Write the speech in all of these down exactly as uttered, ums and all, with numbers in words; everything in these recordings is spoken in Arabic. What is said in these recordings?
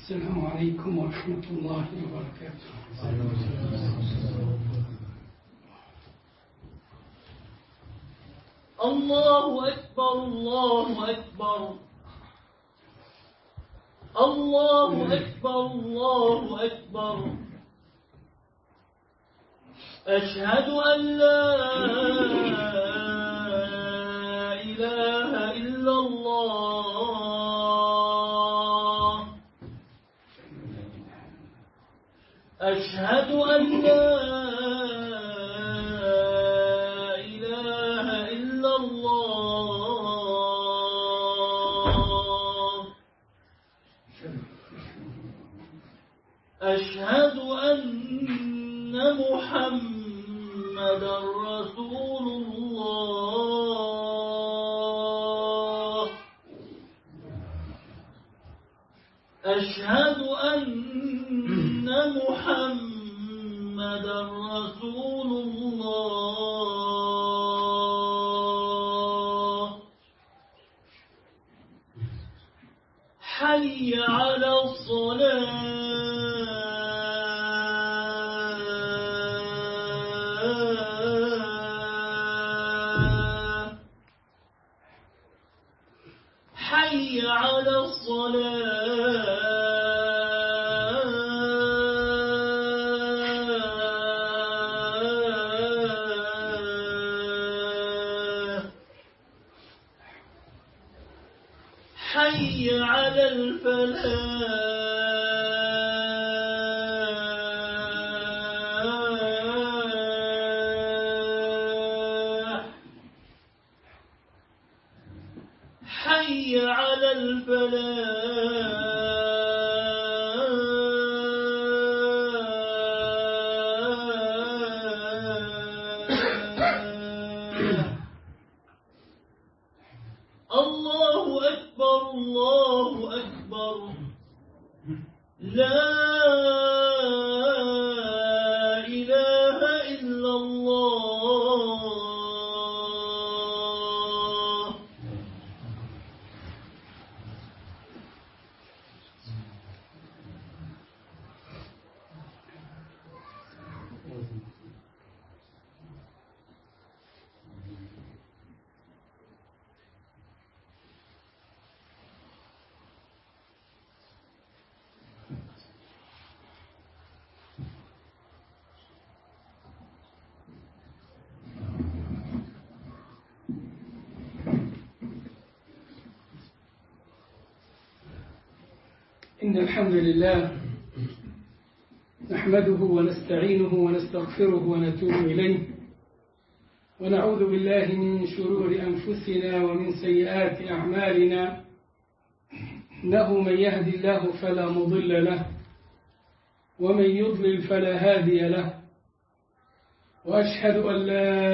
السلام عليكم ورحمة الله وبركاته. الله أكبر الله أكبر الله أكبر الله أكبر أشهد أن لا إله إلا الله أشهد أن لا إله إلا الله أشهد أن محمدا رسول الله أشهد أن محمدا رسول الله حي على الصلاة حي على الصلاة حي على الفلاح حي على الفلاح الله أكبر الله أكبر لا إله إلا الله إن الحمد لله نحمده ونستعينه ونستغفره ونتوب إليه ونعوذ بالله من شرور أنفسنا ومن سيئات أعمالنا إنه من يهدي الله فلا مضل له ومن يضلل فلا هادي له وأشهد أن لا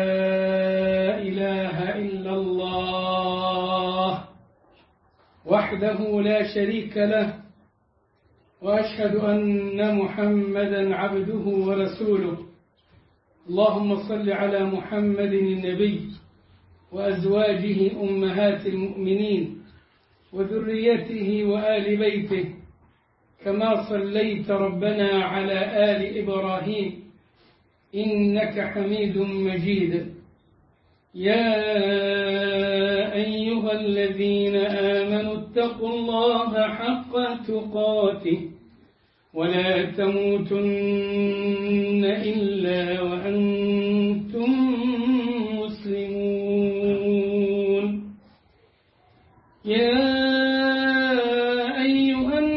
إله إلا الله وحده لا شريك له وأشهد أن محمدا عبده ورسوله اللهم صل على محمد النبي وأزواجه أمهات المؤمنين وذريته وآل بيته كما صليت ربنا على آل إبراهيم إنك حميد مجيد يا أيها الذين آمنوا اتقوا الله حق تقاته ولا تموتن إلا وأنتم مسلمون يا أيها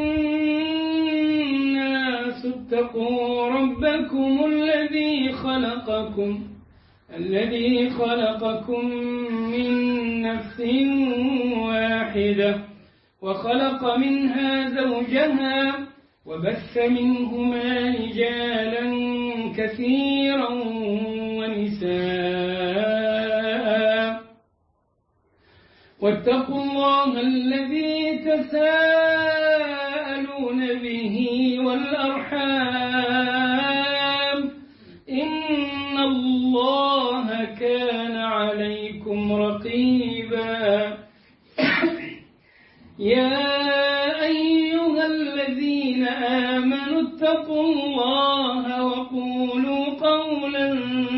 الناس اتقوا ربكم الذي خلقكم الذي خلقكم من نفس واحدة وخلق منها زوجها وبث منهما رجالا كثيرا ونساء واتقوا الله الذي تساءلون به والأرحام إن الله كان عليكم رقيبا يا أيها الذين واتقوا الله وقولوا قولا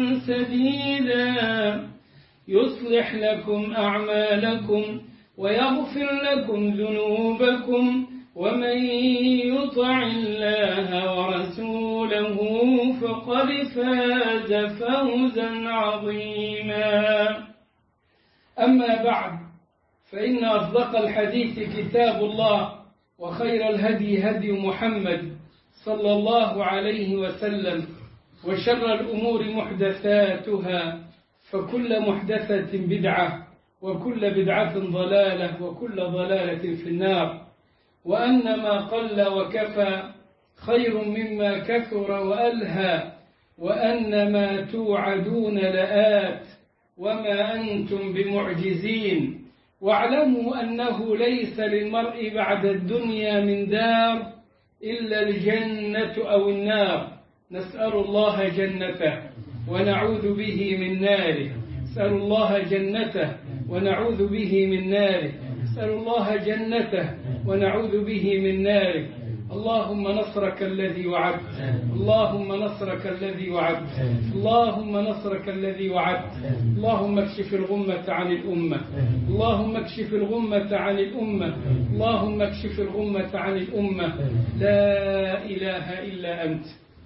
سديدا يصلح لكم أعمالكم ويغفر لكم ذنوبكم ومن يطع الله ورسوله فقد فاز فوزا عظيما. أما بعد، فإن أصدق الحديث كتاب الله، وخير الهدي هدي محمد صلى الله عليه وسلم، وشر الأمور محدثاتها، فكل محدثة بدعة، وكل بدعة ضلالة، وكل ضلالة في النار. وأن ما قل وكفى خير مما كثر وألهى، وأن ما توعدون لآت وما أنتم بمعجزين. واعلموا أنه ليس للمرء بعد الدنيا من دار إلا الجنة أو النار. نسأل الله جنته ونعوذ به من ناره. نسأل الله جنته ونعوذ به من ناره. نسأل الله جنته ونعوذ به من ناره. اللهم نصرك الذي وعدت، اللهم نصرك الذي وعدت، اللهم نصرك الذي وعدت. اللهم اكشف الغمة عن الأمة، اللهم اكشف الغمة عن الأمة، اللهم اكشف الغمة عن الأمة. لا إله إلا أنت.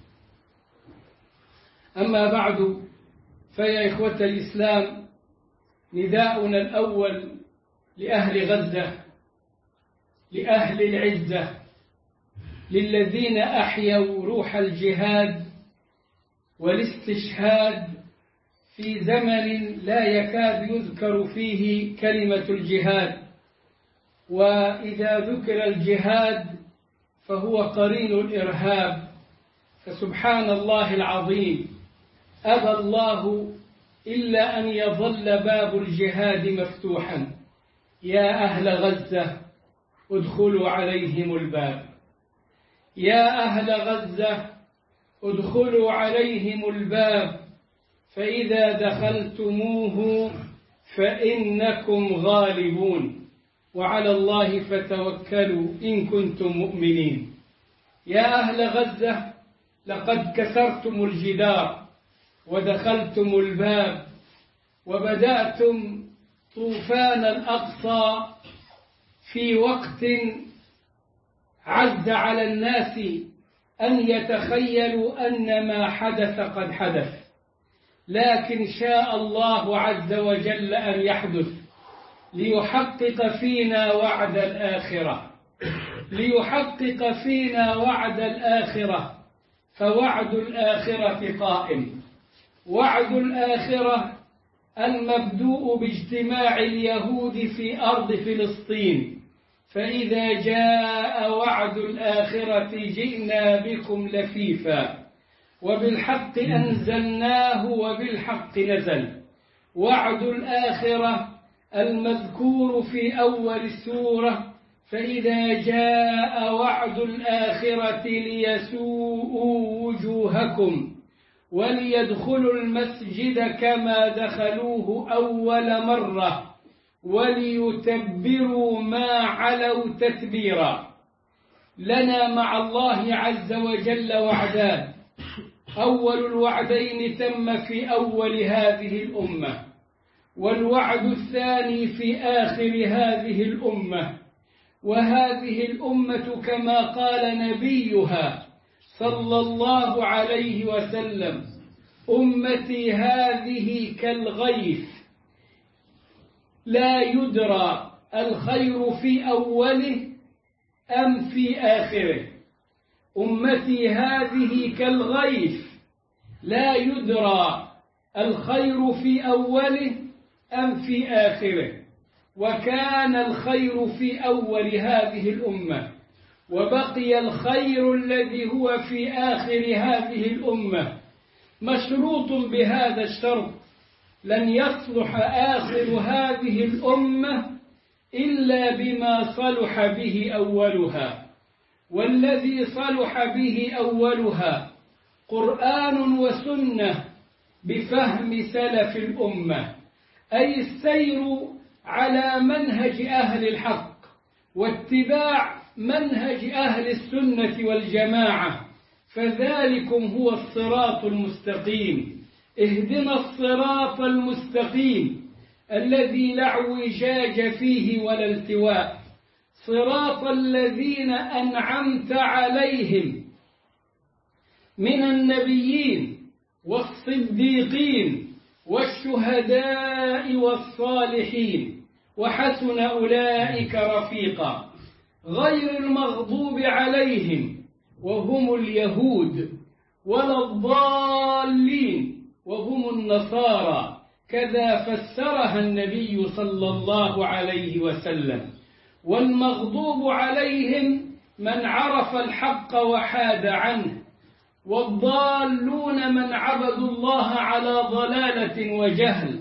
أما بعد، فيا إخوة الإسلام، نداؤنا الأول لأهل غزة، لأهل العزة، للذين أحيوا روح الجهاد والاستشهاد في زمن لا يكاد يذكر فيه كلمة الجهاد. وإذا ذكر الجهاد فهو قرين الإرهاب. فسبحان الله العظيم، أبى الله إلا أن يظل باب الجهاد مفتوحا. يا أهل غزة ادخلوا عليهم الباب، يا أهل غزة ادخلوا عليهم الباب، فإذا دخلتموه فإنكم غالبون، وعلى الله فتوكلوا إن كنتم مؤمنين. يا أهل غزة، لقد كسرتم الجدار ودخلتم الباب، وبدأتم طوفان الأقصى في وقت عز على الناس أن يتخيلوا أن ما حدث قد حدث، لكن شاء الله عز وجل أن يحدث ليحقق فينا وعد الآخرة، ليحقق فينا وعد الآخرة. فوعد الآخرة قائم، وعد الآخرة المبدوء باجتماع اليهود في أرض فلسطين. فإذا جاء وعد الآخرة جئنا بكم لفيفا، وبالحق أنزلناه وبالحق نزل. وعد الآخرة المذكور في أول السورة: فإذا جاء وعد الآخرة ليسوءوا وجوهكم وليدخلوا المسجد كما دخلوه أول مرة وليتبروا ما علوا تتبيرا. لنا مع الله عز وجل وعدان: أول الوعدين تم في أول هذه الأمة، والوعد الثاني في آخر هذه الأمة. وهذه الأمة كما قال نبيها صلى الله عليه وسلم: أمتي هذه كالغيث لا يدرى الخير في أوله أم في آخره. أمتي هذه كالغيث لا يدرى الخير في أوله أم في آخره. وكان الخير في أول هذه الأمة، وبقي الخير الذي هو في آخر هذه الأمة. مشروط بهذا الشرط: لن يصلح آخر هذه الأمة إلا بما صلح به أولها. والذي صلح به أولها قرآن وسنة بفهم سلف الأمة، أي السير على منهج أهل الحق واتباع منهج أهل السنة والجماعة فذلكم هو الصراط المستقيم. اهدنا الصراط المستقيم الذي لا اعوجاج فيه ولا التواء، صراط الذين أنعمت عليهم من النبيين والصديقين والشهداء والصالحين وحسن أولئك رفيقا، غير المغضوب عليهم وهم اليهود ولا الضالين وهم النصارى، كذا فسرها النبي صلى الله عليه وسلم. والمغضوب عليهم من عرف الحق وحاد عنه، والضالون من عبدوا الله على ضلالة وجهل.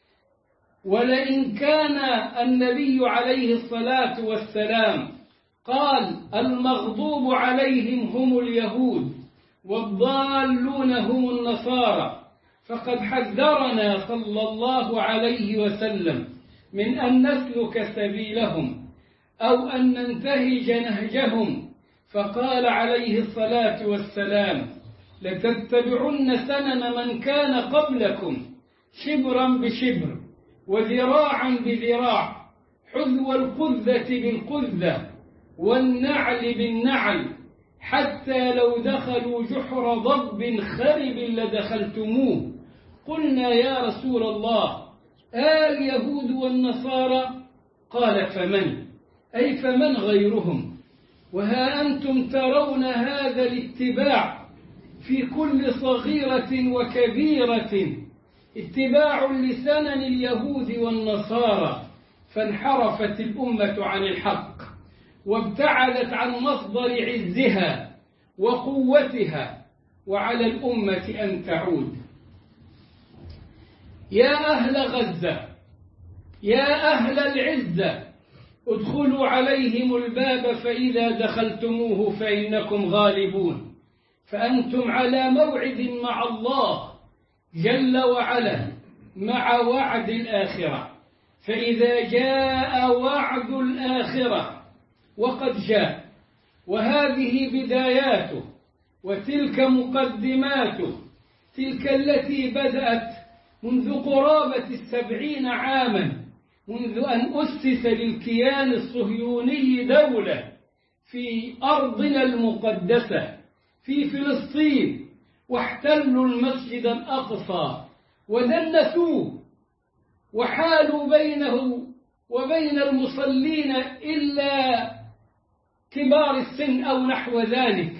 ولئن كان النبي عليه الصلاة والسلام قال المغضوب عليهم هم اليهود والضالون هم النصارى، فقد حذرنا صلى الله عليه وسلم من أن نسلك سبيلهم أو أن ننتهج نهجهم، فقال عليه الصلاة والسلام: لتتبعن سنن من كان قبلكم شبرا بشبر وذراعا بذراع، حذو القذة بالقذة والنعل بالنعل، حتى لو دخلوا جحر ضب خرب لدخلتموه. قلنا يا رسول الله اليهود والنصارى؟ قال فمن؟ أي فمن غيرهم؟ وها أنتم ترون هذا الاتباع في كل صغيرة وكبيرة، اتباع لسنن اليهود والنصارى، فانحرفت الأمة عن الحق وابتعدت عن مصدر عزها وقوتها، وعلى الأمة أن تعود. يا أهل غزة، يا أهل العزة، ادخلوا عليهم الباب فإذا دخلتموه فإنكم غالبون، فأنتم على موعد مع الله جل وعلا مع وعد الآخرة. فإذا جاء وعد الآخرة وقد جاء، وهذه بداياته وتلك مقدماته، تلك التي بدأت منذ قرابة السبعين عاما، منذ أن أسس للكيان الصهيوني دولة في أرضنا المقدسة في فلسطين، واحتلوا المسجد الأقصى ودنسوه، وحالوا بينه وبين المصلين إلا كبار السن أو نحو ذلك،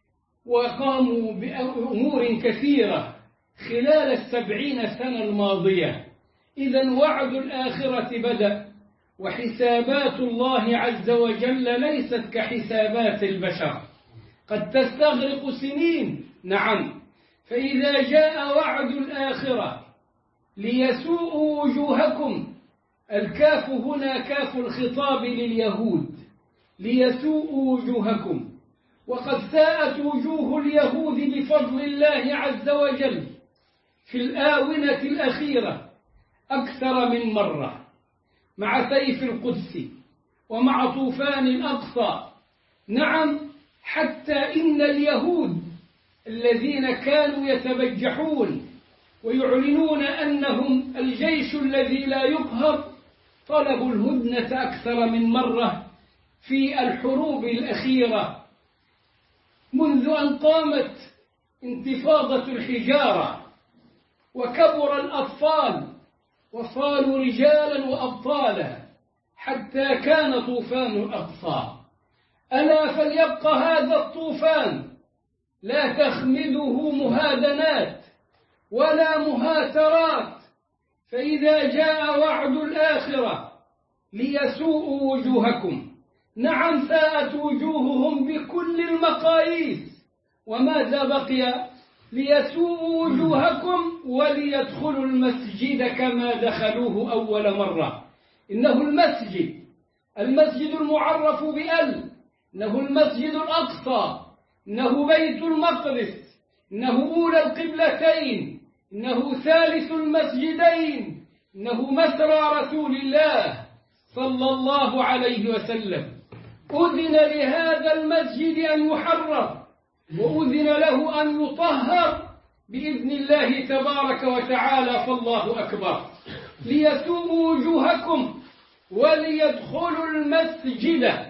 وقاموا بأمور كثيرة خلال السبعين سنة الماضية. إذن وعد الآخرة بدأ، وحسابات الله عز وجل ليست كحسابات البشر، قد تستغرق سنين. نعم، فإذا جاء وعد الآخرة ليسوءوا وجوهكم، الكاف هنا كاف الخطاب لليهود، ليسوءوا وجوهكم، وقد ساءت وجوه اليهود بفضل الله عز وجل في الآونة الأخيرة أكثر من مرة، مع سيف القدس ومع طوفان الأقصى. نعم، حتى إن اليهود الذين كانوا يتبجحون ويعلنون أنهم الجيش الذي لا يقهر طلبوا الهدنة أكثر من مرة في الحروب الأخيرة، منذ أن قامت انتفاضة الحجارة وكبر الأطفال وصاروا رجالا وأبطالا، حتى كان طوفان الأقصى. ألا فليبقى هذا الطوفان لا تخمده مهادنات ولا مهاترات، فإذا جاء وعد الآخرة ليسوءوا وجوهكم. نعم، ساءت وجوههم بكل المقاييس، وماذا بقي؟ ليسوءوا وجوهكم وليدخلوا المسجد كما دخلوه أول مرة. إنه المسجد المسجد المعرف بأل، إنه المسجد الأقصى، إنه بيت المقدس، إنه أولى القبلتين، إنه ثالث المسجدين، إنه مسرى رسول الله صلى الله عليه وسلم. أذن لهذا المسجد أن يحرر وأذن له أن يطهر بإذن الله تبارك وتعالى، فالله أكبر. ليسوموا وجوهكم وليدخلوا المسجد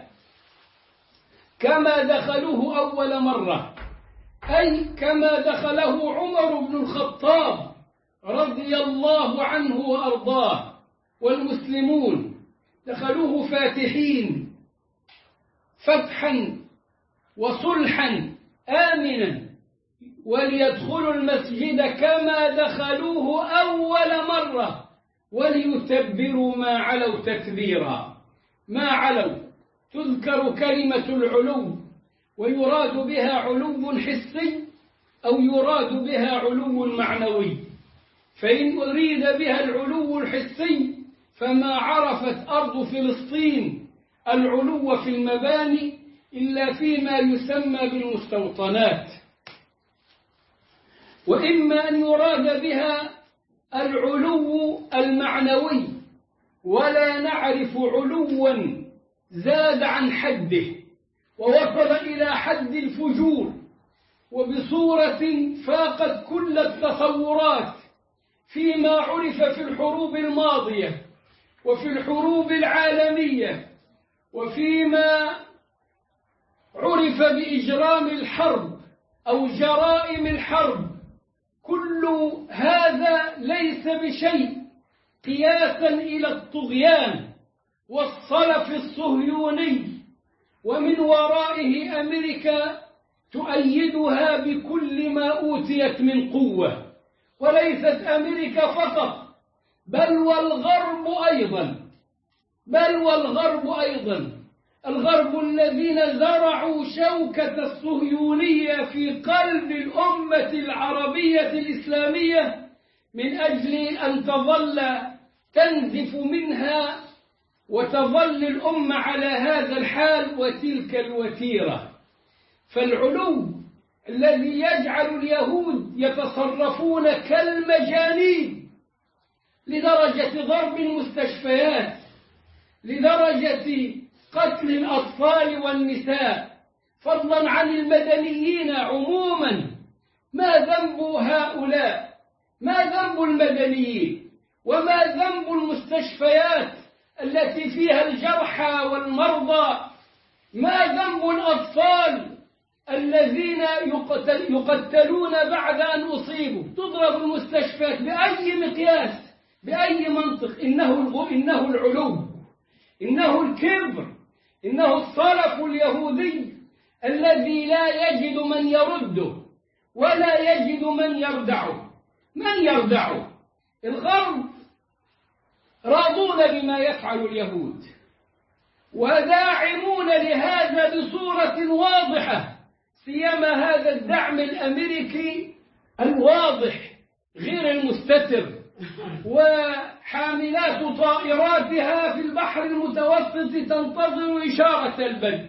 كما دخلوه أول مرة، أي كما دخله عمر بن الخطاب رضي الله عنه وأرضاه، والمسلمون دخلوه فاتحين فتحا وصلحا آمنا، وليدخلوا المسجد كما دخلوه أول مرة وليتبروا ما علوا تتبيرا. ما علوا تذكر كلمة العلو ويراد بها علو حسي أو يراد بها علو معنوي. فإن أريد بها العلو الحسي فما عرفت أرض فلسطين العلو في المباني إلا فيما يسمى بالمستوطنات، وإما أن يراد بها العلو المعنوي، ولا نعرف علوا زاد عن حده ووصل إلى حد الفجور وبصورة فاقت كل التصورات فيما عرف في الحروب الماضية وفي الحروب العالمية وفيما عرف بإجرام الحرب أو جرائم الحرب. كل هذا ليس بشيء قياسا إلى الطغيان والصلف الصهيوني، ومن ورائه أمريكا تؤيدها بكل ما أوتيت من قوة. وليست أمريكا فقط، بل والغرب أيضا بل والغرب أيضا الغرب الذين زرعوا شوكة الصهيونية في قلب الأمة العربية الإسلامية من أجل أن تظل تنزف منها وتظل الأمة على هذا الحال وتلك الوتيرة. فالعلو الذي يجعل اليهود يتصرفون كالمجانين لدرجة ضرب المستشفيات، لدرجة قتل الأطفال والنساء، فضلا عن المدنيين عموما. ما ذنب هؤلاء؟ ما ذنب المدنيين؟ وما ذنب المستشفيات التي فيها الجرحى والمرضى؟ ما ذنب الأطفال الذين يقتل يقتلون بعد أن أصيبوا؟ تضرب المستشفيات بأي مقياس، بأي منطق؟ إنه إنه العلو، إنه الكبر، إنه الصلف اليهودي الذي لا يجد من يرده ولا يجد من يردعه. من يردعه؟ الغرب راضون بما يفعل اليهود وداعمون لهذا بصورة واضحة، سيما هذا الدعم الأمريكي الواضح غير المستتر، وحاملات طائراتها في البحر المتوسط تنتظر إشارة البدء.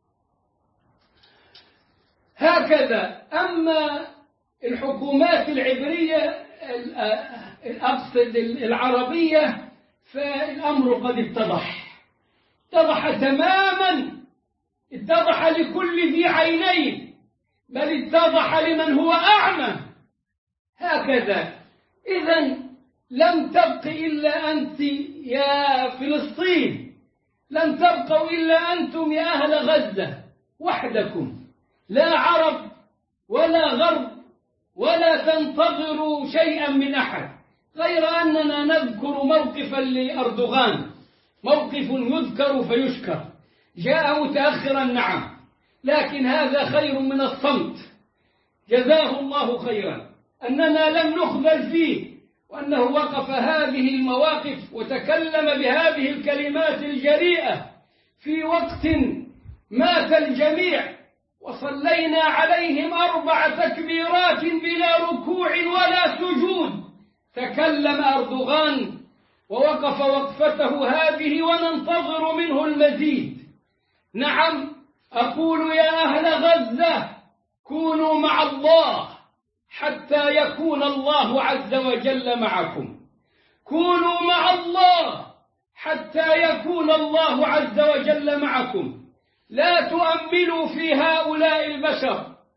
هكذا. أما الحكومات العبرية الأقصد العربية فالأمر قد اتضح اتضح تماما، اتضح لكل ذي عينين، بل اتضح لمن هو أعمى. هكذا. إذن لم تبق إلا أنت يا فلسطين، لم تبقوا إلا أنتم يا أهل غزة وحدكم، لا عرب ولا غرب، ولا تنتظروا شيئا من أحد، غير أننا نذكر موقفا لأردوغان، موقف يذكر فيشكر، جاء متأخرا نعم، لكن هذا خير من الصمت، جزاه الله خيرا أننا لم نخذل فيه، وأنه وقف هذه المواقف وتكلم بهذه الكلمات الجريئة في وقت مات الجميع وصلينا عليهم أربع تكبيرات بلا ركوع ولا سجود. تكلم أردوغان ووقف وقفته هذه وننتظر منه المزيد. نعم، أقول يا أهل غزة كونوا مع الله حتى يكون الله عز وجل معكم، كونوا مع الله حتى يكون الله عز وجل معكم. لا تؤملوا في هؤلاء البشر،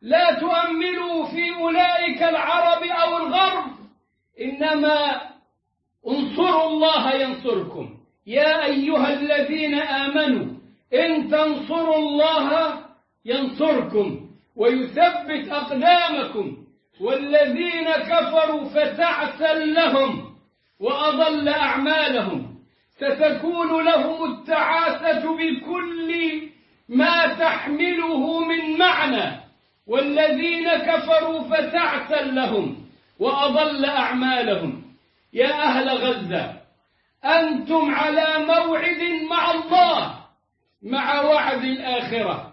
لا تؤملوا في أولئك العرب أو الغرب، إنما انصروا الله ينصركم. يا أيها الذين آمنوا إن تنصروا الله ينصركم ويثبت أقدامكم، والذين كفروا فتعسا لهم وأضل أعمالهم. ستكون لهم التعاسة بكل ما تحمله من معنى، والذين كفروا فتعسا لهم وأضل أعمالهم. يا أهل غزة، أنتم على موعد مع الله، مع وعد الآخرة.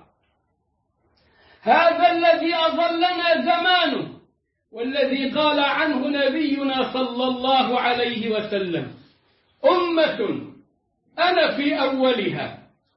هذا الذي أضلنا زمانه، والذي قال عنه نبينا صلى الله عليه وسلم: أمة أنا في أولها،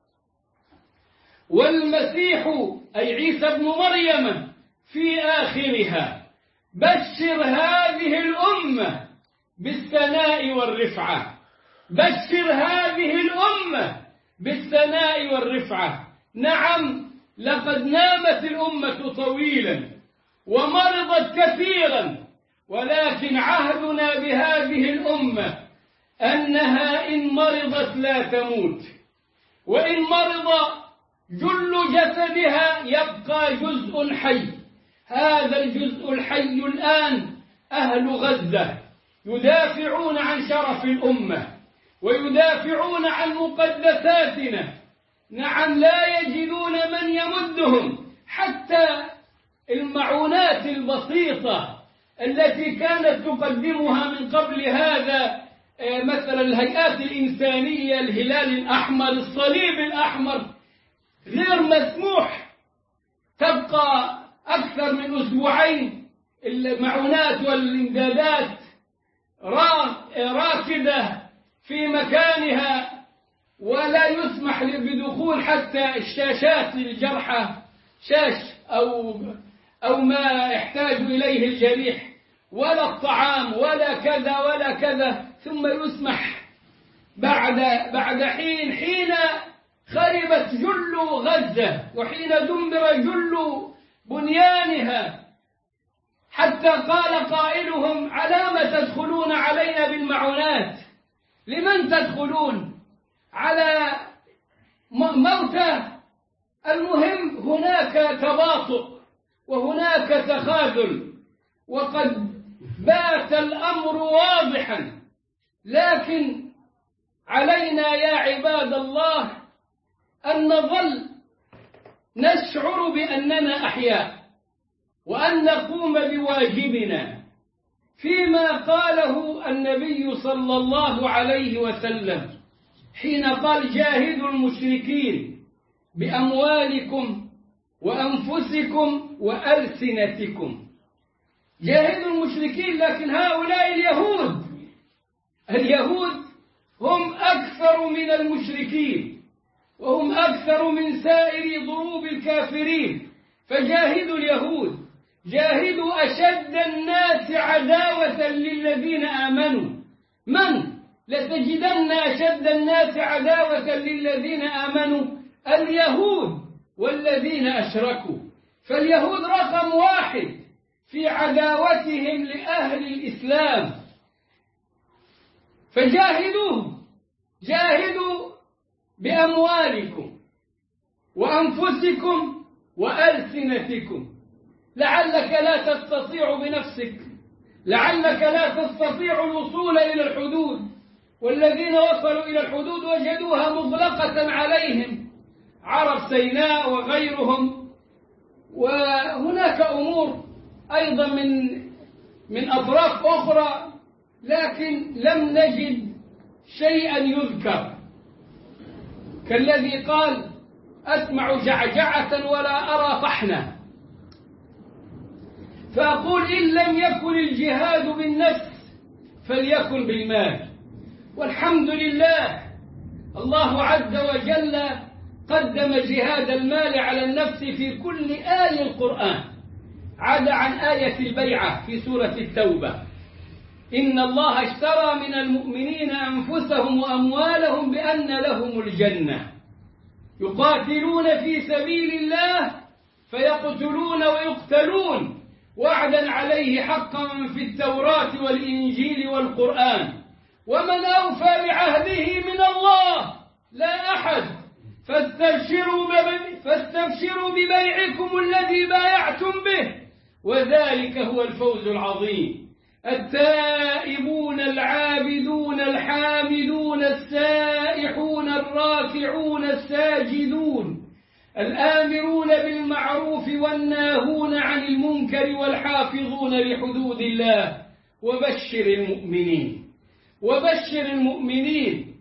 والمسيح أي عيسى بن مريم في آخرها. بشر هذه الأمة بالثناء والرفعة، بشر هذه الأمة بالثناء والرفعة. نعم، لقد نامت الأمة طويلا ومرضت كثيرا، ولكن عهدنا بهذه الأمة أنها إن مرضت لا تموت، وإن مرض جل جسدها يبقى جزء حي. هذا الجزء الحي الآن أهل غزة يدافعون عن شرف الأمة ويدافعون عن مقدساتنا. نعم، لا يجدون من يمدهم، حتى المعونات البسيطة التي كانت تقدمها من قبل هذا مثلا الهيئات الإنسانية، الهلال الأحمر، الصليب الأحمر، غير مسموح. تبقى أكثر من أسبوعين المعونات والإمدادات راكدة في مكانها، ولا يسمح بدخول حتى الشاشات للجرحى، شاش أو أو ما يحتاج إليه الجريح، ولا الطعام ولا كذا ولا كذا. ثم يسمح بعد بعد حين حين خربت جل غزة، وحين دمر جل بنيانها، حتى قال قائلهم: علام تدخلون علينا بالمعونات؟ لمن تدخلون؟ على موتى؟ المهم هناك تباطؤ وهناك تخاذل، وقد بات الأمر واضحا. لكن علينا يا عباد الله أن نظل نشعر بأننا أحياء، وأن نقوم بواجبنا فيما قاله النبي صلى الله عليه وسلم حين قال: جاهدوا المشركين بأموالكم وأنفسكم وألسنتكم. جاهدوا المشركين، لكن هؤلاء اليهود اليهود هم أكثر من المشركين، وهم أكثر من سائر ضروب الكافرين. فجاهدوا اليهود، جاهدوا أشد الناس عداوة للذين آمنوا. من؟ لتجدن أشد الناس عداوة للذين آمنوا اليهود والذين أشركوا. فاليهود رقم واحد في عداوتهم لأهل الإسلام. فجاهدوهم، جاهدوا بأموالكم وأنفسكم وألسنتكم. لعلك لا تستطيع بنفسك، لعلك لا تستطيع الوصول إلى الحدود، والذين وصلوا إلى الحدود وجدوها مغلقة عليهم، عرب سيناء وغيرهم. وهناك أمور أيضا من من أطراف أخرى، لكن لم نجد شيئا يذكر، كالذي قال: أسمع جعجعة ولا أرى طحنا. فأقول: إن لم يكن الجهاد بالنفس فليكن بالمال. والحمد لله، الله عز وجل قدم جهاد المال على النفس في كل آية القرآن، عدا عن آية البيعة في سورة التوبة: إن الله اشترى من المؤمنين أنفسهم وأموالهم بأن لهم الجنة يقاتلون في سبيل الله فيقتلون ويقتلون وعدا عليه حقا في التوراة والإنجيل والقرآن. ومن أوفى بعهده من الله؟ لا أحد. فاستبشروا فاستبشروا ببيعكم الذي بايعتم به، وذلك هو الفوز العظيم. التائبون العابدون الحامدون السائحون الراكعون الساجدون الآمرون بالمعروف والناهون عن المنكر والحافظون لحدود الله وبشر المؤمنين وبشر المؤمنين.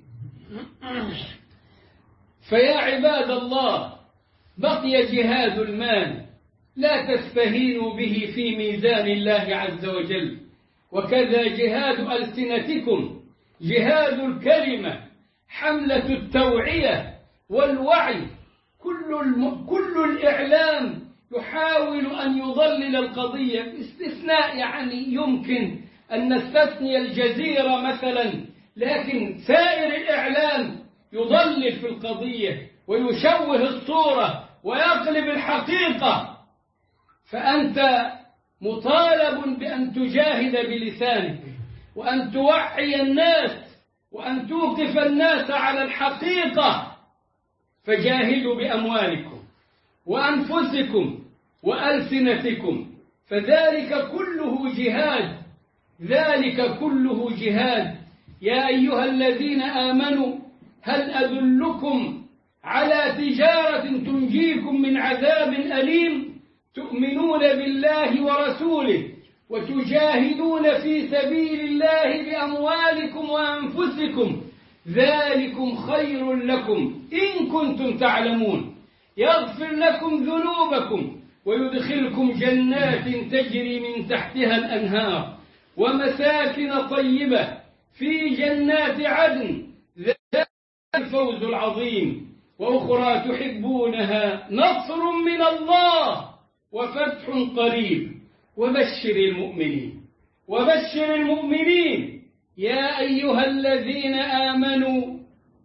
فيا عباد الله، بقي جهاد المال، لا تستهينوا به في ميزان الله عز وجل، وكذا جهاد ألسنتكم، جهاد الكلمة، حملة التوعية والوعي. كل, الم... كل الإعلام يحاول أن يضلل القضية، باستثناء يعني يمكن أن نستثني الجزيرة مثلا، لكن سائر الإعلام يضلل في القضية ويشوه الصورة ويقلب الحقيقة. فأنت مطالب بأن تجاهد بلسانك، وأن توعي الناس، وأن توقف الناس على الحقيقة. فجاهدوا بأموالكم وأنفسكم وألسنتكم، فذلك كله جهاد، ذلك كله جهاد. يا أيها الذين آمنوا هل أدلكم على تجارة تنجيكم من عذاب أليم؟ تؤمنون بالله ورسوله وتجاهدون في سبيل الله بأموالكم وأنفسكم، ذلكم خير لكم إن كنتم تعلمون، يغفر لكم ذنوبكم ويدخلكم جنات تجري من تحتها الأنهار ومساكن طيبة في جنات عدن، ذلك الفوز العظيم. وأخرى تحبونها، نصر من الله وفتح قريب. وبشر المؤمنين وبشر المؤمنين يا أيها الذين آمنوا.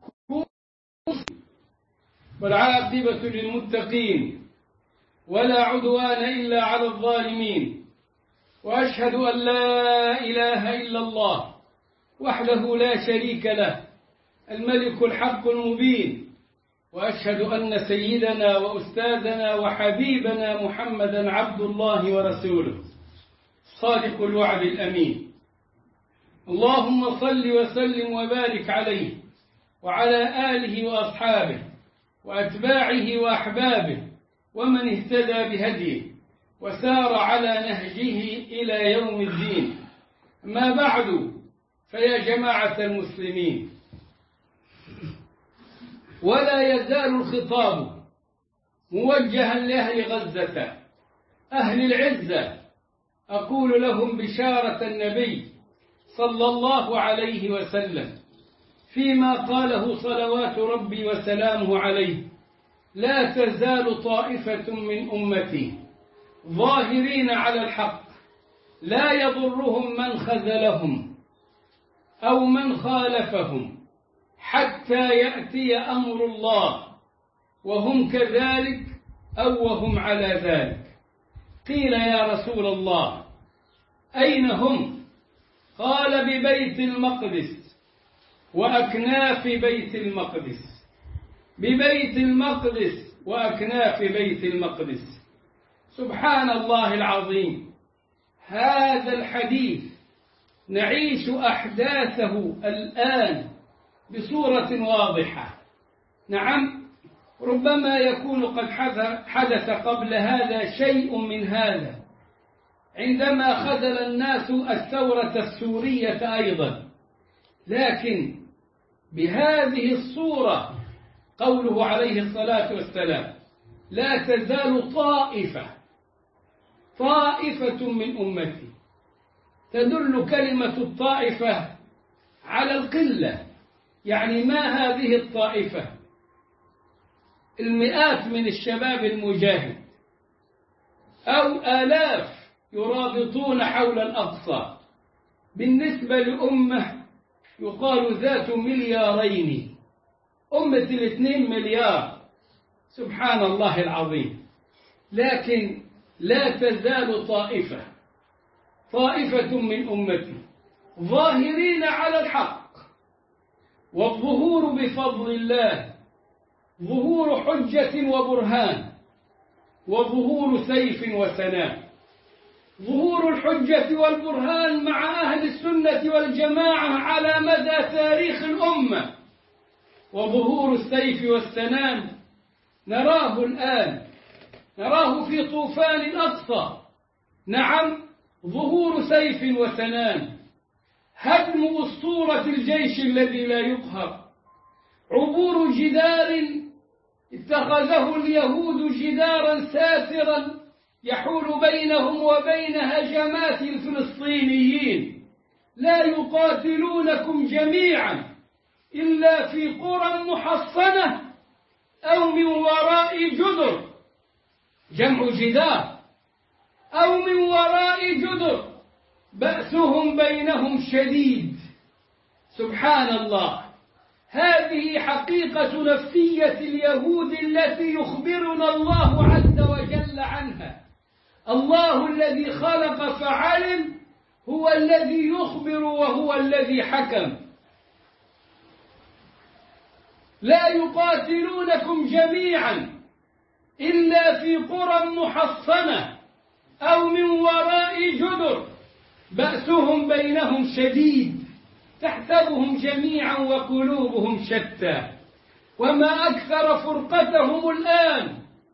والعاقبة للمتقين ولا عدوان إلا على الظالمين. وأشهد أن لا إله إلا الله وحده لا شريك له، الملك الحق المبين. وأشهد أن سيدنا وأستاذنا وحبيبنا محمدا عبد الله ورسوله، صادق الوعد الأمين. اللهم صل وسلم وبارك عليه وعلى آله وأصحابه وأتباعه وأحبابه ومن اهتدى بهديه وسار على نهجه إلى يوم الدين. ما بعد، فيا جماعة المسلمين، ولا يزال الخطاب موجها لأهل غزة أهل العزة. أقول لهم بشارة النبي صلى الله عليه وسلم فيما قاله صلوات ربي وسلامه عليه: لا تزال طائفة من أمتي ظاهرين على الحق لا يضرهم من خذلهم أو من خالفهم حتى يأتي أمر الله وهم كذلك أو وهم على ذلك. قيل: يا رسول الله أين هم؟ قال: ببيت المقدس وأكناف بيت المقدس، ببيت المقدس وأكناف بيت المقدس. سبحان الله العظيم، هذا الحديث نعيش أحداثه الآن بصورة واضحة. نعم، ربما يكون قد حدث قبل هذا شيء من هذا عندما خذل الناس الثورة السورية أيضا، لكن بهذه الصورة قوله عليه الصلاة والسلام: لا تزال طائفة طائفة من أمتي، تدل كلمة الطائفة على القلة. يعني ما هذه الطائفة؟ المئات من الشباب المجاهد أو آلاف يرابطون حول الأقصى، بالنسبة لأمة يقال ذات مليارين، أمة الاثنين مليار. سبحان الله العظيم. لكن لا تزال طائفة طائفة من أمتي ظاهرين على الحق، والظهور بفضل الله ظهور حجة وبرهان، وظهور سيف وسنام. ظهور الحجة والبرهان مع أهل السنة والجماعة على مدى تاريخ الأمة، وظهور السيف والسنام نراه الآن، نراه في طوفان الأقصى. نعم، ظهور سيف وسنام، هدم أسطورة الجيش الذي لا يقهر، عبور جدار اتخذه اليهود جدارا ساترا يحول بينهم وبين هجمات الفلسطينيين. لا يقاتلونكم جميعا إلا في قرى محصنة أو من وراء جدر، جمع جدار، أو من وراء جدر بأسهم بينهم شديد. سبحان الله، هذه حقيقة نفسية اليهود التي يخبرنا الله عز وجل عنها. الله الذي خلق فعلم هو الذي يخبر وهو الذي حكم. لا يقاتلونكم جميعا إلا في قرى محصنة أو من وراء جدر بأسهم بينهم شديد، تحسبهم جميعا وقلوبهم شتى. وما أكثر فرقتهم الآن،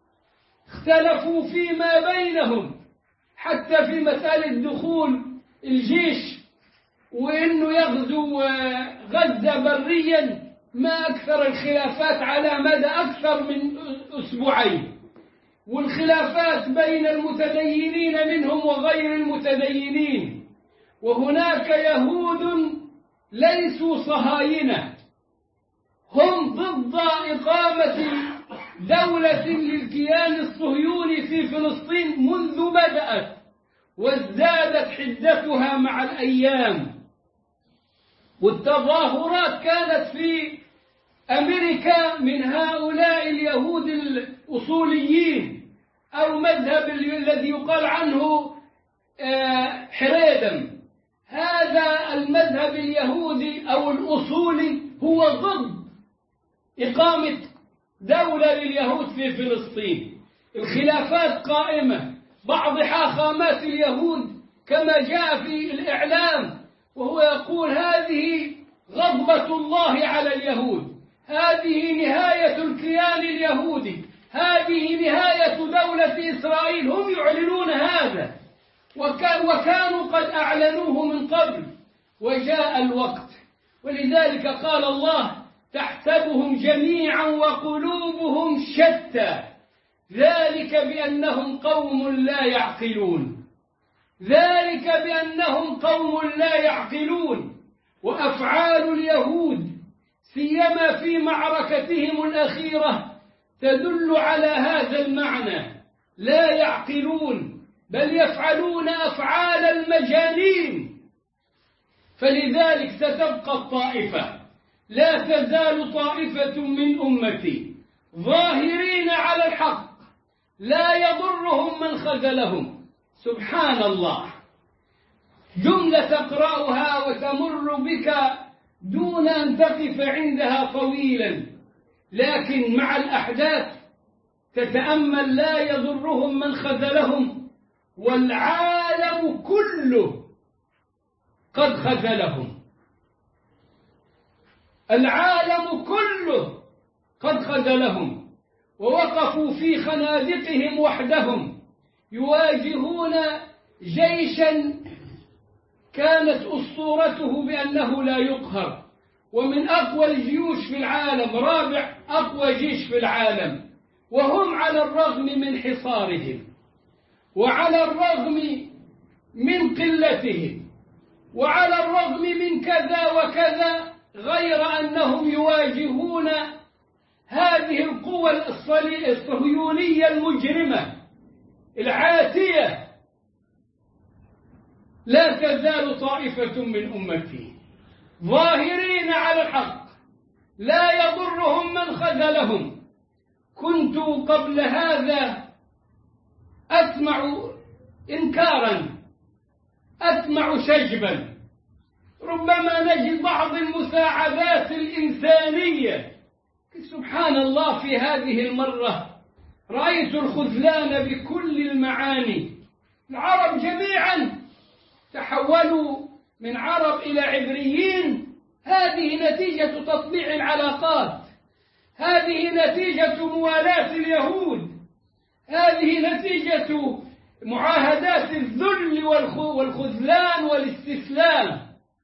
اختلفوا فيما بينهم حتى في مسألة دخول الجيش وإنه يغزو غزة بريا. ما أكثر الخلافات على مدى أكثر من أسبوعين، والخلافات بين المتدينين منهم وغير المتدينين. وهناك يهود ليسوا صهاينة، هم ضد إقامة دولة للكيان الصهيوني في فلسطين منذ بدأت، وازدادت حدتها مع الأيام. والتظاهرات كانت في أمريكا من هؤلاء اليهود الأصوليين، أو مذهب الذي يقال عنه حريدم. هذا المذهب اليهودي أو الأصولي هو ضد إقامة دولة لليهود في فلسطين. الخلافات قائمة، بعض حاخامات اليهود كما جاء في الإعلام وهو يقول هذه غضبة الله على اليهود، هذه نهاية الكيان اليهودي، هذه نهاية دولة إسرائيل. هم يعلنون هذا، وكانوا قد أعلنوه من قبل، وجاء الوقت. ولذلك قال الله تحسبهم جميعا وقلوبهم شتى، ذلك بأنهم قوم لا يعقلون، ذلك بأنهم قوم لا يعقلون. وأفعال اليهود سيما في معركتهم الأخيرة تدل على هذا المعنى، لا يعقلون بل يفعلون أفعال المجانين. فلذلك ستبقى الطائفة، لا تزال طائفة من أمتي ظاهرين على الحق لا يضرهم من خذلهم. سبحان الله، جملة تقرأها وتمر بك دون أن تقف عندها طويلا، لكن مع الأحداث تتأمل لا يضرهم من خذلهم، والعالم كله قد خذلهم، العالم كله قد خذلهم، ووقفوا في خنادقهم وحدهم يواجهون جيشا كانت أسطورته بأنه لا يقهر، ومن أقوى الجيوش في العالم، رابع أقوى جيش في العالم، وهم على الرغم من حصارهم وعلى الرغم من قلتهم وعلى الرغم من كذا وكذا، غير أنهم يواجهون هذه القوى الصهيونية المجرمة العاتية. لا تزال طائفة من أمتي ظاهرين على الحق لا يضرهم من خذلهم. كنت قبل هذا أسمع إنكارا، أسمع شجبا. ربما نجد بعض المساعدات الإنسانية. سبحان الله، في هذه المرة رأيت الخذلان بكل المعاني. العرب جميعا تحولوا من عرب إلى عبريين. هذه نتيجة تطبيع العلاقات، هذه نتيجة موالاة اليهود، هذه نتيجة معاهدات الذل والخذلان والاستسلام.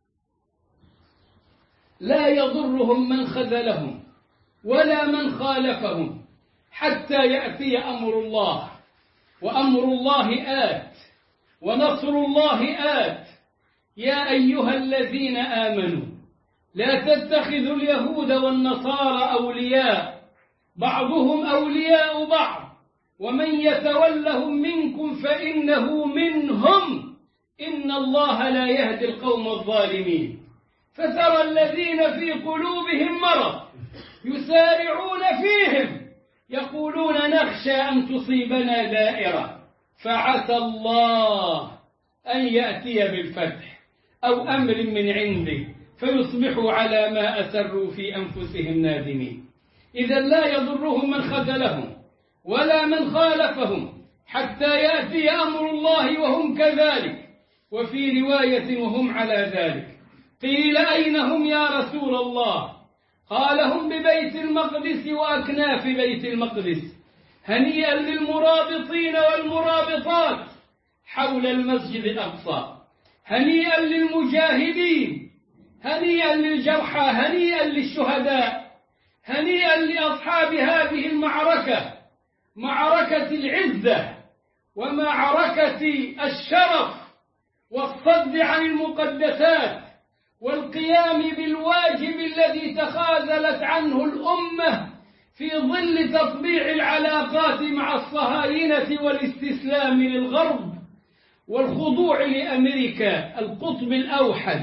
لا يضرهم من خذلهم ولا من خالفهم حتى يأتي أمر الله، وأمر الله آت، ونصر الله آت. يا أيها الذين آمنوا لا تتخذوا اليهود والنصارى أولياء بعضهم أولياء بعض ومن يتولهم منكم فإنه منهم إن الله لا يهدي القوم الظالمين. فترى الذين في قلوبهم مرض يسارعون فيهم يقولون نخشى أن تصيبنا دائرة فعسى الله أن يأتي بالفتح أو أمر من عنده فيصبحوا على ما أسروا في أنفسهم نادمين. إذا لا يضرهم من خذلهم ولا من خالفهم حتى يأتي أمر الله وهم كذلك. وفي رواية وهم على ذلك. قيل أين هم يا رسول الله؟ قال هم ببيت المقدس وأكناف بيت المقدس. هنيئا للمرابطين والمرابطات حول المسجد الأقصى، هنيئا للمجاهدين، هنيئا للجرحى، هنيئا للشهداء، هنيئا لأصحاب هذه المعركة، معركة العزة ومعركة الشرف والصد عن المقدسات والقيام بالواجب الذي تخاذلت عنه الأمة في ظل تطبيع العلاقات مع الصهاينة والاستسلام للغرب والخضوع لأمريكا القطب الأوحد.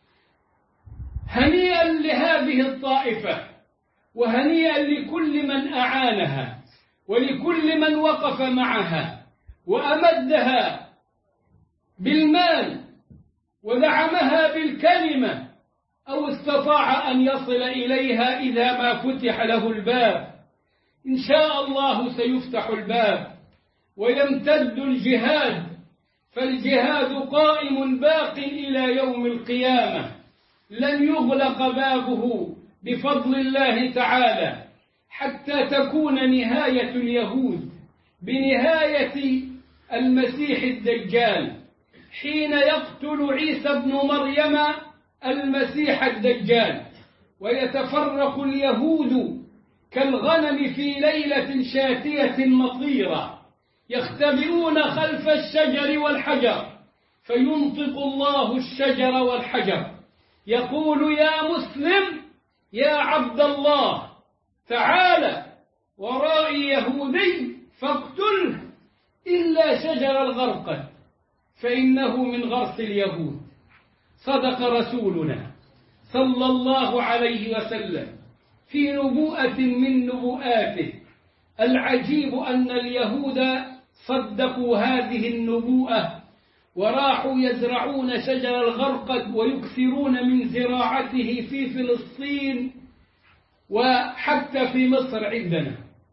هنيئا لهذه الطائفة، وهنيئا لكل من أعانها ولكل من وقف معها وأمدها بالمال ودعمها بالكلمة أو استطاع أن يصل إليها إذا ما فتح له الباب. إن شاء الله سيفتح الباب ويمتد الجهاد، فالجهاد قائم باق إلى يوم القيامة، لن يغلق بابه بفضل الله تعالى حتى تكون نهاية اليهود بنهاية المسيح الدجال، حين يقتل عيسى ابن مريم المسيح الدجال ويتفرق اليهود كالغنم في ليلة شاتية مطيرة يختبئون خلف الشجر والحجر، فينطق الله الشجر والحجر يقول يا مسلم يا عبد الله تعالى ورائي يهودي فاقتله إلا شجر الغرقد فإنه من غرس اليهود. صدق رسولنا صلى الله عليه وسلم في نبوءة من نبوءاته. العجيب أن اليهود صدقوا هذه النبوءة وراحوا يزرعون شجر الغرقد ويكثرون من زراعته في فلسطين وحتى في مصر عندنا.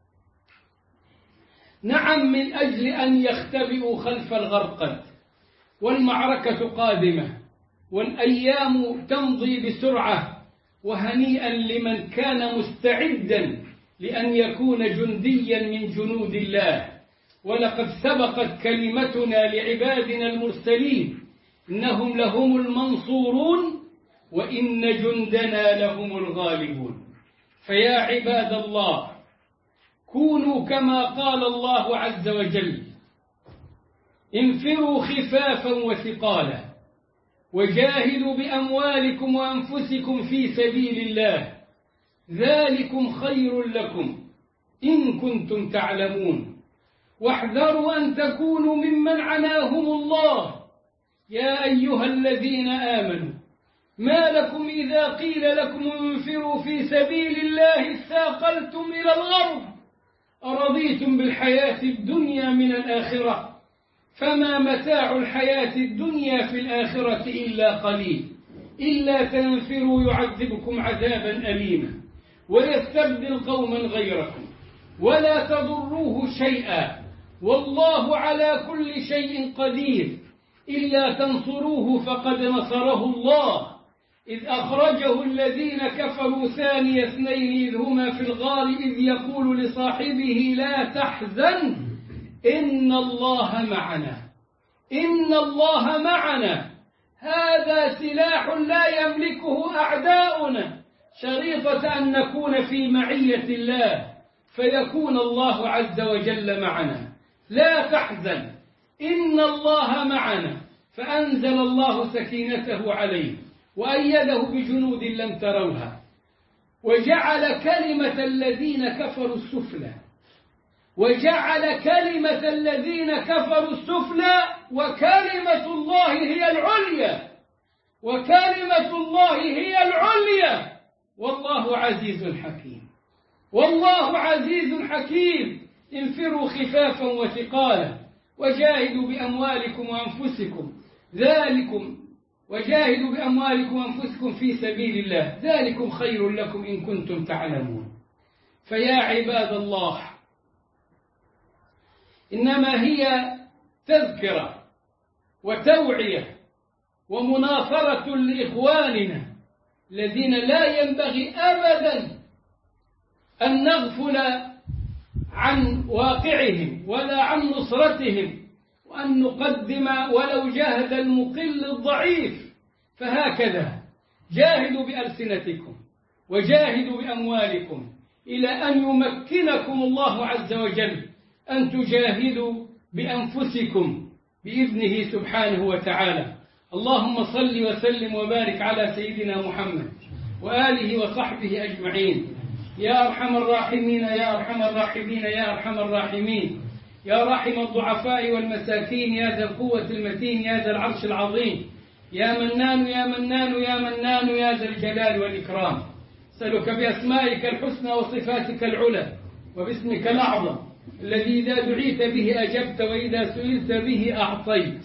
نعم، من أجل أن يختبئوا خلف الغرقد. والمعركة قادمة والأيام تمضي بسرعة، وهنيئا لمن كان مستعدا لأن يكون جنديا من جنود الله. ولقد سبقت كلمتنا لعبادنا المرسلين إنهم لهم المنصورون وإن جندنا لهم الغالبون. فيا عباد الله، كونوا كما قال الله عز وجل انفروا خفافا وثقالا وجاهدوا بأموالكم وأنفسكم في سبيل الله ذلكم خير لكم إن كنتم تعلمون واحذروا أن تكونوا ممن عناهم الله. يا أيها الذين آمنوا ما لكم إذا قيل لكم انفروا في سبيل الله اثاقلتم إلى الأرض أرضيتم بالحياة الدنيا من الآخرة فما متاع الحياة الدنيا في الآخرة إلا قليل إلا تنفروا يعذبكم عذابا أليما ويستبدل قوما غيركم ولا تضروه شيئا والله على كل شيء قدير إلا تنصروه فقد نصره الله إذ أخرجه الذين كفروا ثاني اثنين إذ هما في الغار إذ يقول لصاحبه لا تحزن إن الله معنا إن الله معنا هذا سلاح لا يملكه أعداؤنا شريطة أن نكون في معية الله فيكون الله عز وجل معنا لا تحزن إن الله معنا فأنزل الله سكينته عليه وأيده بجنود لم تروها وجعل كلمة الذين كفروا السفلى وجعل كلمة الذين كفروا السفلى وكلمة الله هي العليا وكلمة الله هي العليا والله عزيز حكيم والله عزيز حكيم انفروا خفافا وثقالا وجاهدوا بأموالكم وأنفسكم ذلكم وجاهدوا بأموالكم وأنفسكم في سبيل الله ذلكم خير لكم إن كنتم تعلمون فيا عباد الله إنما هي تذكرة وتوعية ومناصرة لإخواننا الذين لا ينبغي أبدا أن نغفل عن واقعهم ولا عن نصرتهم وأن نقدم ولو جاهد المقل الضعيف فهكذا جاهدوا بألسنتكم وجاهدوا بأموالكم إلى أن يمكنكم الله عز وجل أن تجاهدوا بأنفسكم بإذنه سبحانه وتعالى اللهم صل وسلم وبارك على سيدنا محمد وآله وصحبه أجمعين يا أرحم الراحمين يا أرحم الراحمين يا أرحم الراحمين يا راحم الضعفاء والمساكين يا ذا القوة المتين يا ذا العرش العظيم يا منان يا منان يا منان يا ذا الجلال والإكرام أسألك بأسمائك الحسنى وصفاتك العلى وباسمك الأعظم الذي إذا دعيت به أجبت وإذا سئلت به أعطيت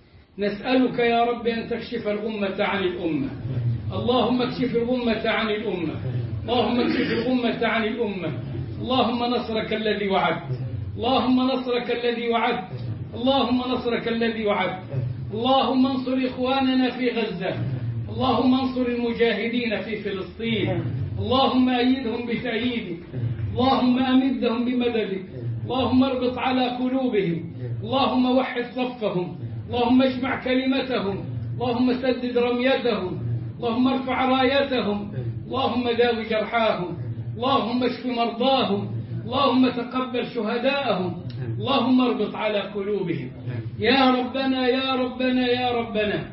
نسألك يا رب أن تكشف الغمة عن الأمة اللهم اكشف الغمة عن الأمة اللهم اكشف الغمة عن الأمة اللهم نصرك الذي وعدت اللهم نصرك الذي وعدت اللهم نصرك الذي وعدت اللهم انصر إخواننا في غزة اللهم انصر المجاهدين في فلسطين اللهم أيدهم بتأييدك اللهم أمدهم بمددك اللهم اربط على قلوبهم اللهم وحد صفهم اللهم اجمع كلمتهم اللهم سدد رميتهم اللهم ارفع رايتهم اللهم داوي جرحاهم اللهم اشف مرضاهم اللهم تقبل شهداءهم اللهم اربط على قلوبهم يا ربنا يا ربنا يا ربنا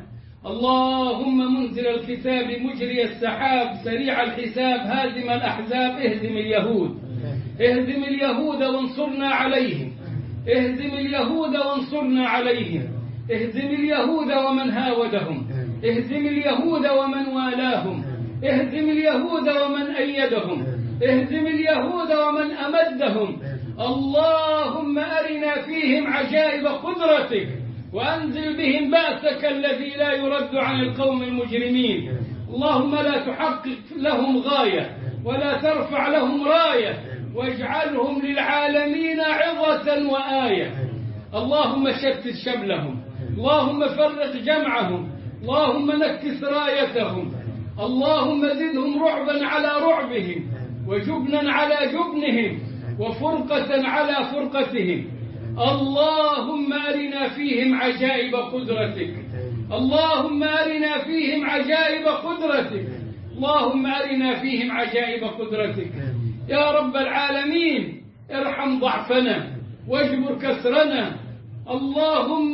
اللهم منزل الكتاب مجري السحاب سريع الحساب هازم الأحزاب اهزم اليهود اهزم اليهود وانصرنا عليهم اهزم اليهود وانصرنا عليهم اهزم اليهود ومن هاودهم اهزم اليهود ومن والاهم اهزم اليهود ومن أيدهم اهزم اليهود ومن أمدهم اللهم أرنا فيهم عجائب قدرتك وأنزل بهم بأسك الذي لا يرد عن القوم المجرمين اللهم لا تحقق لهم غاية ولا ترفع لهم راية واجعلهم للعالمين عظة وآية اللهم شتت شملهم اللهم فرق جمعهم اللهم نكس رايتهم اللهم زدهم رعبا على رعبهم وجبنا على جبنهم وفرقة على فرقتهم اللهم أرنا فيهم عجائب قدرتك اللهم أرنا فيهم عجائب قدرتك اللهم أرنا فيهم عجائب قدرتك يا رب العالمين ارحم ضعفنا واجبر كسرنا اللهم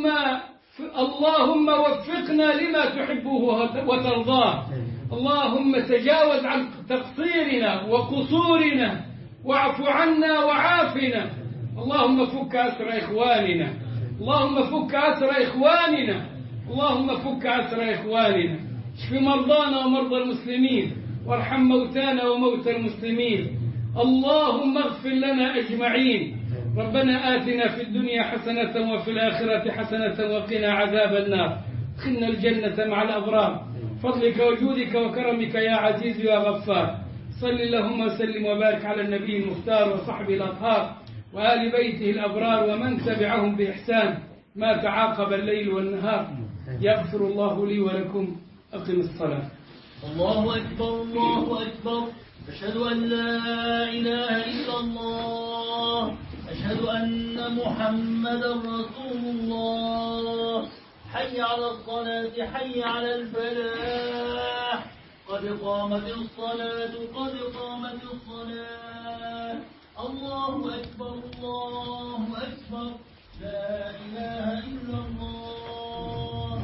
اللهم وفقنا لما تحبه وترضاه اللهم تجاوز عن تقصيرنا وقصورنا واعف عنا وعافنا اللهم فك أسر إخواننا اللهم فك أسر إخواننا اللهم فك أسر إخواننا اشف مرضانا ومرضى المسلمين وارحم موتانا وموتى المسلمين اللهم اغفر لنا أجمعين. ربنا آتنا في الدنيا حسنة وفي الآخرة حسنة وقنا عذاب النار. ادخلنا الجنة مع الأبرار فضلك وجودك وكرمك يا عزيز يا غفار. صل اللهم وسلم وبارك على النبي المختار وصحبه الأطهار وآل بيته الأبرار ومن تبعهم بإحسان ما تعاقب الليل والنهار. يغفر الله لي ولكم. أقم الصلاة. الله أكبر الله أكبر. أشهد أن لا إله إلا الله. أشهد أن محمدا رسول الله. حي على الصلاة حي على الفلاح. قد قامت الصلاة قد قامت الصلاة. الله أكبر الله أكبر. لا إله إلا الله.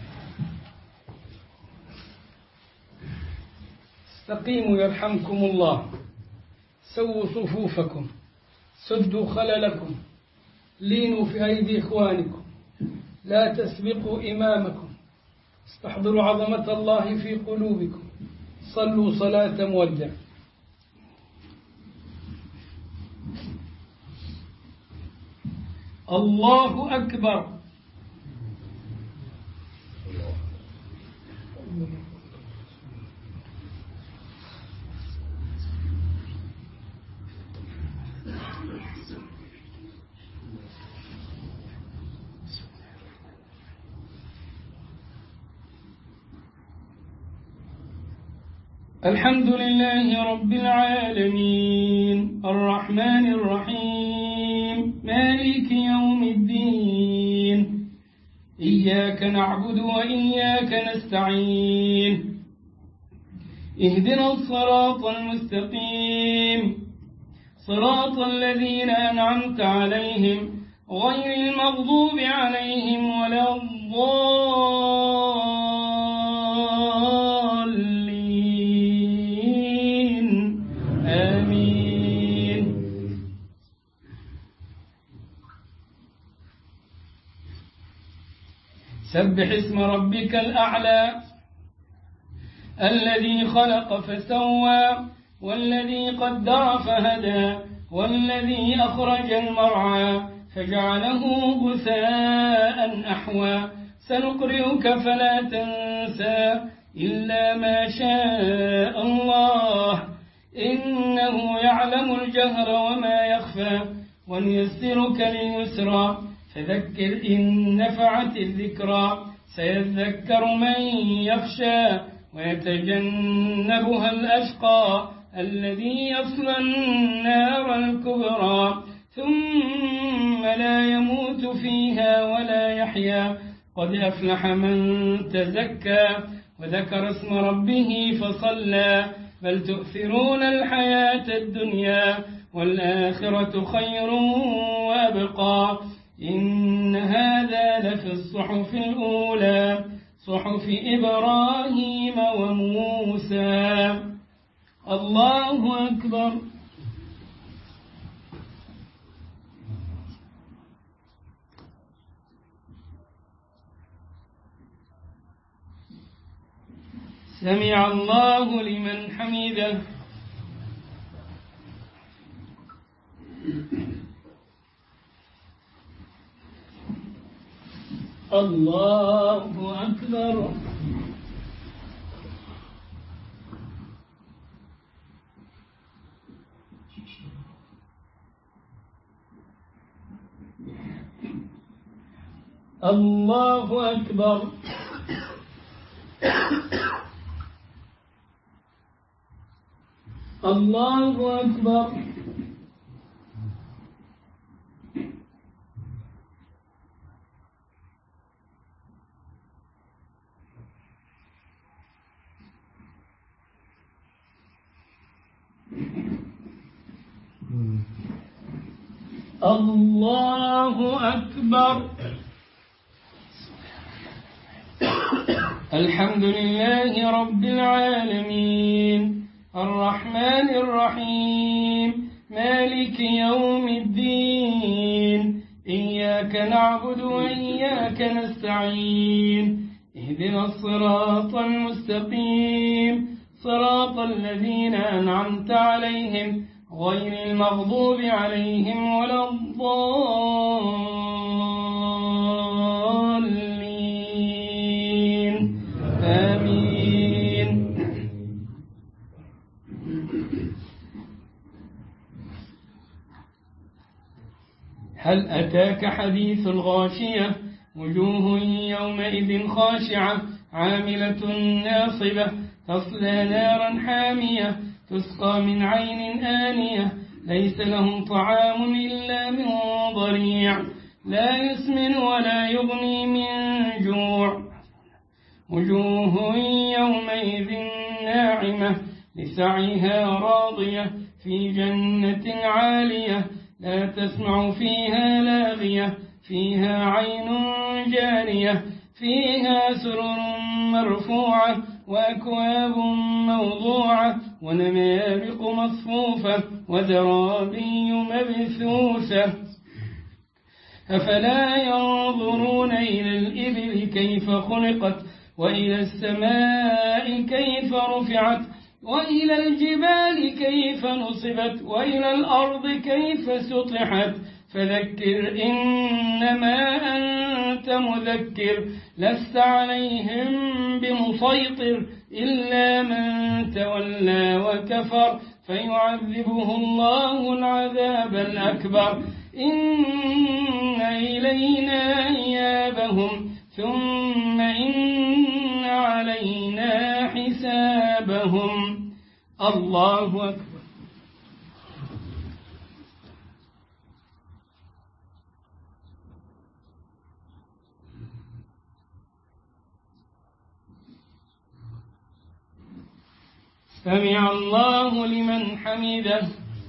استقيموا يرحمكم الله. سووا صفوفكم. سدوا خللكم. لينوا في أيدي إخوانكم. لا تسبقوا إمامكم. استحضروا عظمة الله في قلوبكم. صلوا صلاة مودع. الله أكبر. الحمد لله رب العالمين الرحمن الرحيم مالك يوم الدين. إياك نعبد وإياك نستعين. اهدنا الصراط المستقيم صراط الذين أنعمت عليهم غير المغضوب عليهم ولا الضالين. آمين. سبح اسم ربك الأعلى الذي خلق فسوى والذي قدر فهدى والذي أخرج المرعى فجعله غثاء أحوى. سنقرئك فلا تنسى إلا ما شاء الله إنه يعلم الجهر وما يخفى. ونيسرك لليسرى فذكر إن نفعت الذكرى. سيذكر من يخشى ويتجنبها الأشقى الذي يصلى النار الكبرى ثم لا يموت فيها ولا يحيا. قد أفلح من تزكى وذكر اسم ربه فصلى. بل تؤثرون الحياة الدنيا والآخرة خير وأبقى. إن هذا لفي الصحف الأولى صحف إبراهيم وموسى. الله أكبر. سمع الله لمن حمده. الله أكبر. الله أكبر. الله أكبر. الله أكبر. الحمد لله رب العالمين الرحمن الرحيم مالك يوم الدين. إياك نعبد وإياك نستعين. اهدنا الصراط المستقيم صراط الذين أنعمت عليهم غير المغضوب عليهم ولا الضالين آمين. هل أتاك حديث الغاشية وجوه يومئذ خاشعة عاملة ناصبة تصلى نارا حامية تسقى من عين آنية ليس لهم طعام إلا من ضريع لا يسمن ولا يغني من جوع وجوه يومئذ ناعمة لسعيها راضية في جنة عالية لا تسمع فيها لاغية فيها عين جارية فيها سرر مرفوعة وأكواب موضوعة ونمارق مصفوفة وزرابي مبثوثة أفلا ينظرون إلى الإبل كيف خلقت وإلى السماء كيف رفعت وإلى الجبال كيف نصبت وإلى الأرض كيف سطحت فذكر إنما أنت مذكر لست عليهم بمسيطر إلا من تولى وكفر فيعذبه الله العذاب الأكبر إن إلينا إيابهم ثم إن علينا حسابهم. الله أكبر. سمع الله لمن حمده.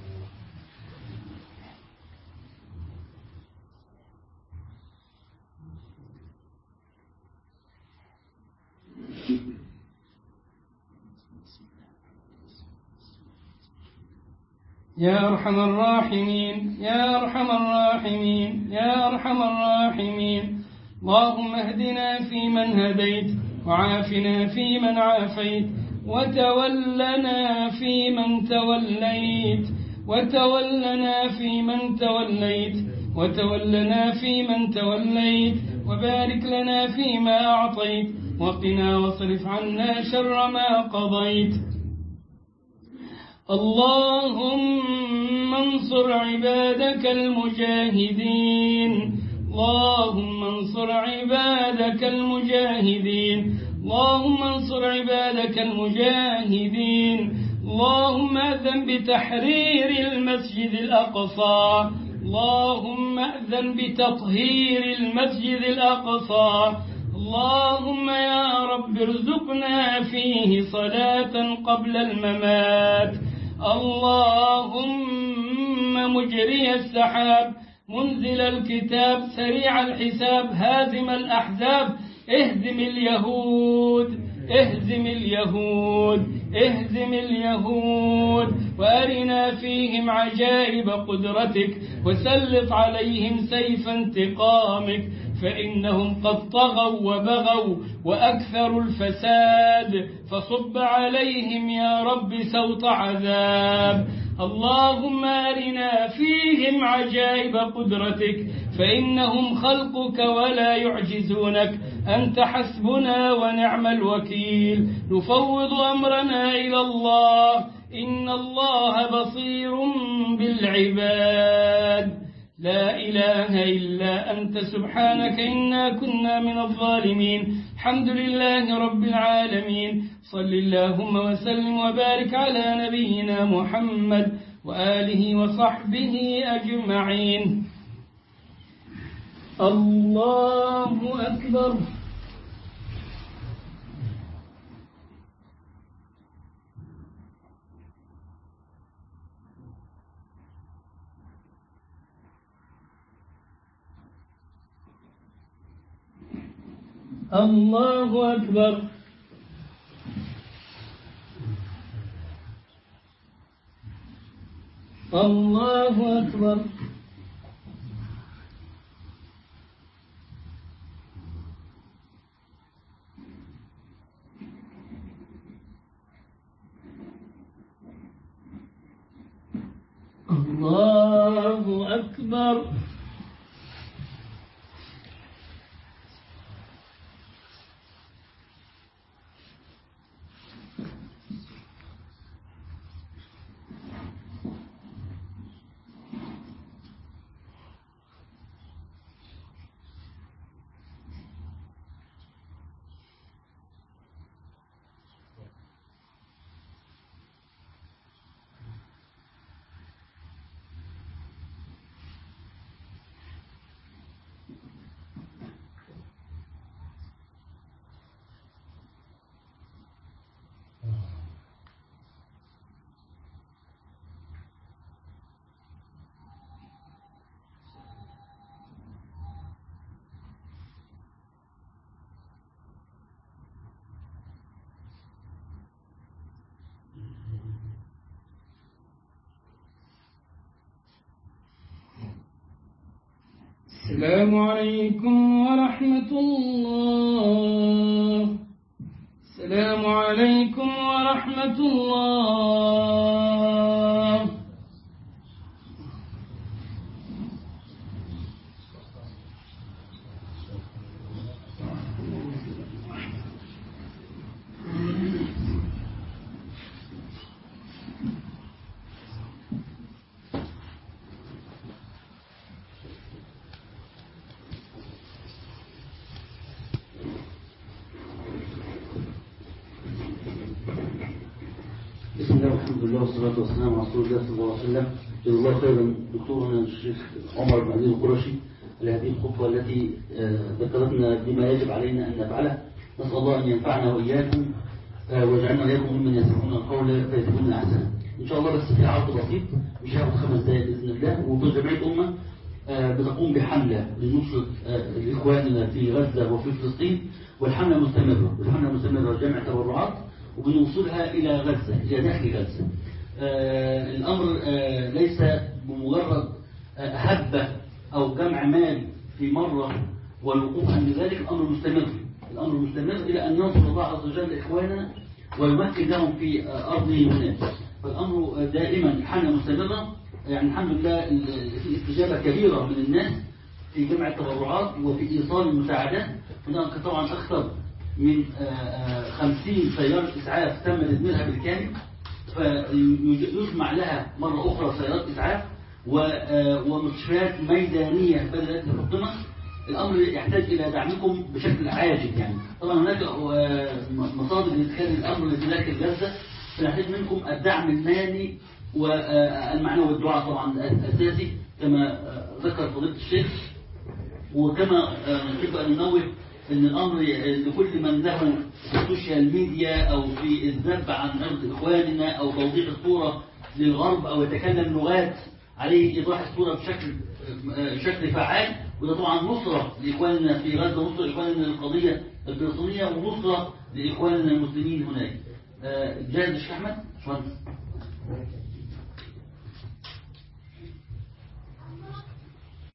يا أرحم الراحمين يا أرحم الراحمين يا أرحم الراحمين اللهم اهدنا فيمن هديت وعافنا فيمن عافيت وتولنا فيمن توليت وتولنا فيمن توليت وتولنا فيمن توليت وبارك لنا فيما أعطيت وقنا واصرف عنا شر ما قضيت. اللهم انصر عبادك المجاهدين اللهم انصر عبادك المجاهدين اللهم انصر عبادك المجاهدين اللهم أذن بتحرير المسجد الأقصى اللهم أذن بتطهير المسجد الأقصى اللهم يا رب ارزقنا فيه صلاة قبل الممات. اللهم مجري السحاب منزل الكتاب سريع الحساب هازم الأحزاب اهزم اليهود اهزم اليهود اهزم اليهود وأرنا فيهم عجائب قدرتك وسلط عليهم سيف انتقامك فإنهم قد طغوا وبغوا وأكثروا الفساد فصب عليهم يا رب سوط عذاب. اللهم أرنا فيهم عجائب قدرتك فإنهم خلقك ولا يعجزونك أنت حسبنا ونعم الوكيل. نفوض أمرنا إلى الله إن الله بصير بالعباد. لا إله إلا أنت سبحانك إنا كنا من الظالمين. الحمد لله رب العالمين. صل اللهم وسلم وبارك على نبينا محمد وآله وصحبه أجمعين. الله أكبر. الله أكبر. الله أكبر. الله أكبر. السلام عليكم ورحمة الله. السلام عليكم ورحمة الله. بسم الله والحمد لله والصلاة والسلام على رسول الله صلى الله عليه وسلم. جزا الله خيرا دكتورنا الشيخ عمر بن عزيز القرشي على هذه الخطوة التي ذكرتنا بما يجب علينا أن نفعله. نسأل الله أن ينفعنا وإياكم ويجعلنا وإياكم ممن يستمعون القول فيتبعون أحسنه. إن شاء الله بس في عرض بسيط مش هياخد خمس دقائق بإذن الله. وجمعية أمة بتقوم بحملة لنصرة إخواننا في غزة وفي فلسطين، والحملة مستمرة والحملة مستمرة جمع تبرعات وبنوصلها إلى غزة، إلى داخل غزة. آه الأمر آه ليس بمجرد آه هبة أو جمع مال في مرة والوقوف عند ذلك. الأمر مستمر الأمر مستمر إلى أن ينصر الله عز وجل إخواننا ويمكن لهم في آه أرضه هناك. فالأمر دائما حملة مستمرة. يعني الحمد لله في استجابة كبيرة من الناس في جمع التبرعات وفي إيصال المساعدات. هناك طبعا أكثر من خمسين سيارة إسعاف تم تدميرها بالكامل، فيجمع لها مرة أخرى سيارات إسعاف ومستشفيات ميدانية بدأت تقدم. الأمر يحتاج إلى دعمكم بشكل عاجل. يعني طبعا هناك مصادر لإدخال الأمر لداخل غزة، فنحتاج منكم الدعم المالي والمعنوي والدعاء طبعا الأساسي كما ذكر فضيلة الشيخ. وكما نحب أن ننوه ان الامر لكل من له في السوشيال ميديا او في الذب عن ارض اخواننا او توضيح الصوره للغرب او يتكلم لغات عليه ايضاح الصوره بشكل شكل فعال. وده طبعا نصره لاخواننا في غزه، نصره لاخواننا للقضيه الفلسطينيه، ونصره لاخواننا المسلمين هناك. جاهز الشيخ احمد؟ شكرا.